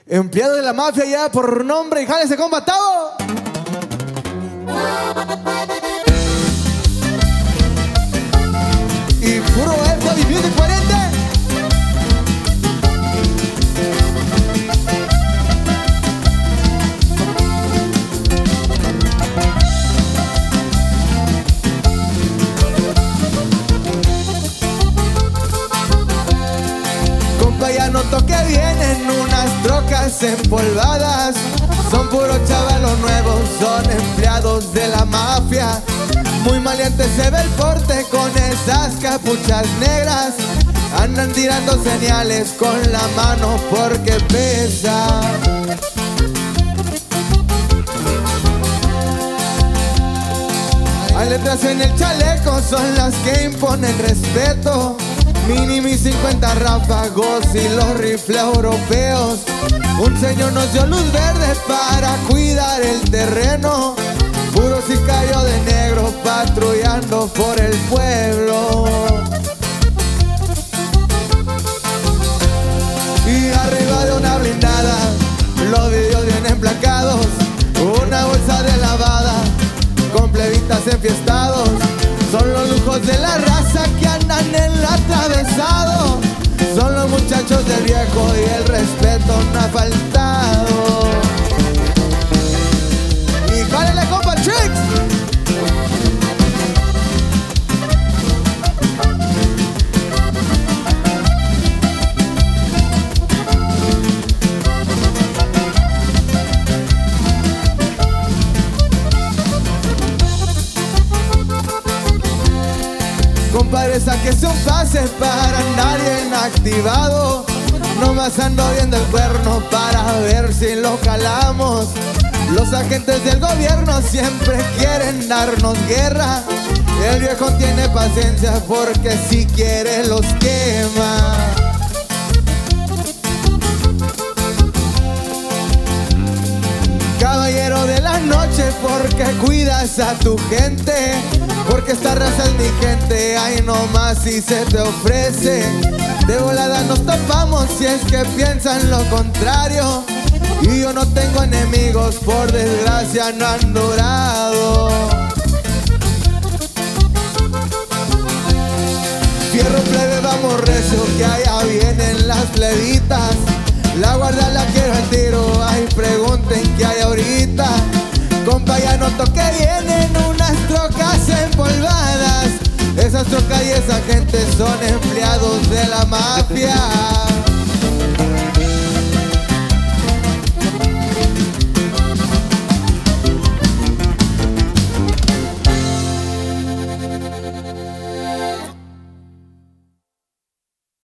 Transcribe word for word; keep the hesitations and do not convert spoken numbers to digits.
Empleado de la mafia ya por nombre y jálese combatado. Y puro F viviendo diferente. Ya noto que vienen unas trocas empolvadas. Son puros chavalos nuevos, son empleados de la mafia. Muy maleante se ve el porte con esas capuchas negras. Andan tirando señales con la mano porque pesa. Hay letras en el chaleco, son las que imponen respeto. Mini mis cincuenta ráfagos y los rifles europeos. Un señor nos dio luz verde para cuidar el terreno. Puro sicario de negro patrullando por el pueblo. Y arriba de una blindada los videos vienen placados. Una bolsa de lavada con plebitas enfiestados. Son los lujos de la raza que andan en el atravesado. Son los muchachos del viejo y el respeto no ha faltado. Y jálele compa Tricks. Compadre, sáquese un pase para andar bien activado. Nomás ando viendo el cuerno para ver si lo calamos. Los agentes del gobierno siempre quieren darnos guerra. El viejo tiene paciencia porque si quiere los quema. Caballero de la noche, porque cuidas a tu gente. Porque esta raza es mi gente, ahí nomás si se te ofrece. De volada nos topamos si es que piensan lo contrario. Y yo no tengo enemigos, por desgracia no han durado. Fierro plebe, vamos recio, que allá vienen las plebitas. La guardia la quiero al tiro, ay pregunten qué hay ahorita. Compa, ya noto que vienen unas trocas empolvadas. Esas trocas y esa gente son empleados de la mafia.